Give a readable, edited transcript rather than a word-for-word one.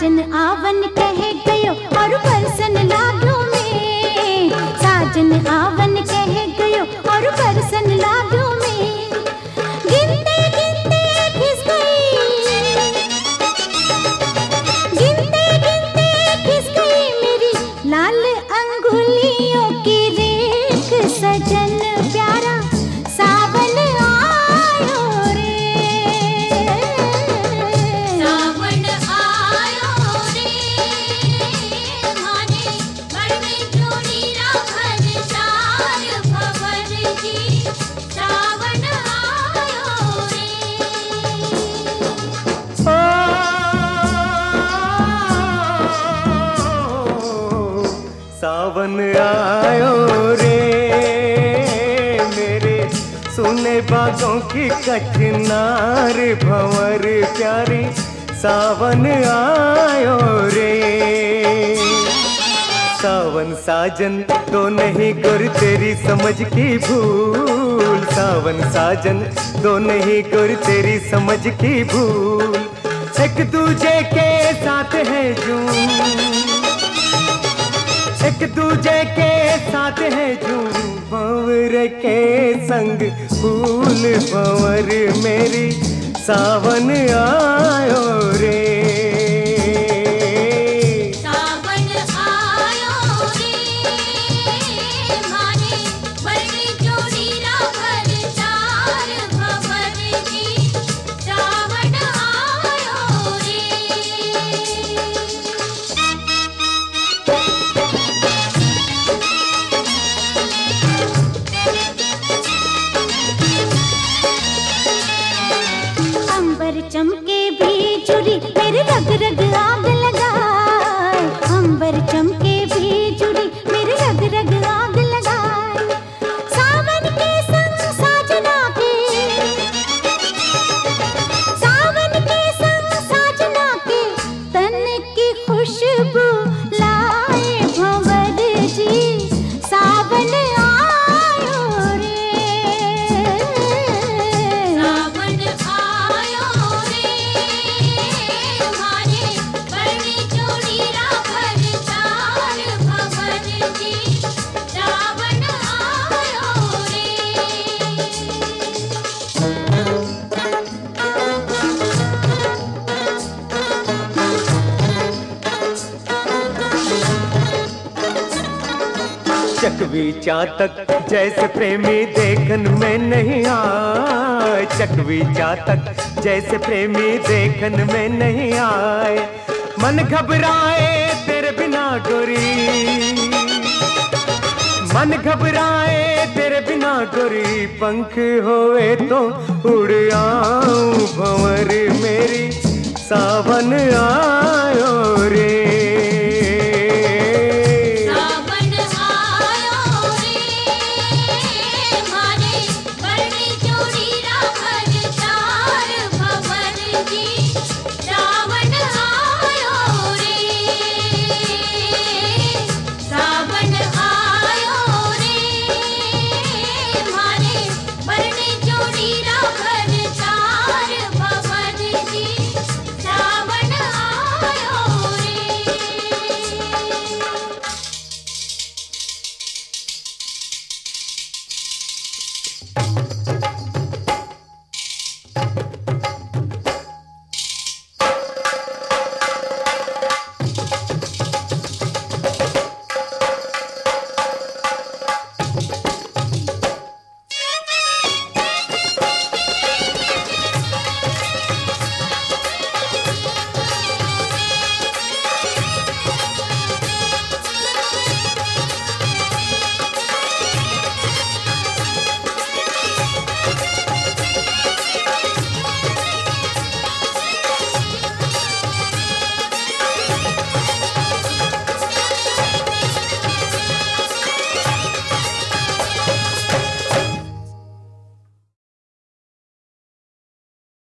साजन आवन कह गयो और बरसन लाग्यो में, साजन आवन कह गयो और बरसन लाग्यो में। गिनते गिनते खिस गई, गिनते गिनते खिस गई मेरी लाल अंगुलियों की रेख। सजन प्यारा सावन आयो रे, सावन आयो रे, माने बड़े जोड़ी राखन चार भवर जी, सावन आयो रे। सावन आयो रे मेरे सुने बागों की कचनार भंवर प्यारी, सावन आयो रे। सावन साजन तो नहीं गुर तेरी समझ की भूल, सावन साजन तो नहीं गुर तेरी समझ की भूल। एक दूजे के साथ है जूं, एक दूजे के साथ है जूं, भंवर के संग फूल भंवर मेरी, सावन आयो रे। सावन आयो रे, माने बड़े जोड़ी राखन चार भवर जी, सावन आयो रे। अंबर चमके बिजुली मेरे रग रग आग लगाए, अंबर चमके बिजुली मेरे रग रग आग लगाए। सावन के संग साजना के, सावन के संग साजना के तन की खुशबू लाए भंवर जी, सावन आयो रे, सावन आयो रे, माने बड़े जोड़ी राखन चार भवर जी, सावन आयो रे। चकवी चातक जैसे प्रेमी देखन में नहीं आए, चकवी चातक जैसे प्रेमी देखन में नहीं आए। मन घबराए तेरे बिना गोरी, मन घबराए तेरे बिना गोरी, पंख होए तो उड़ आऊं भंवर मेरी, सावन आ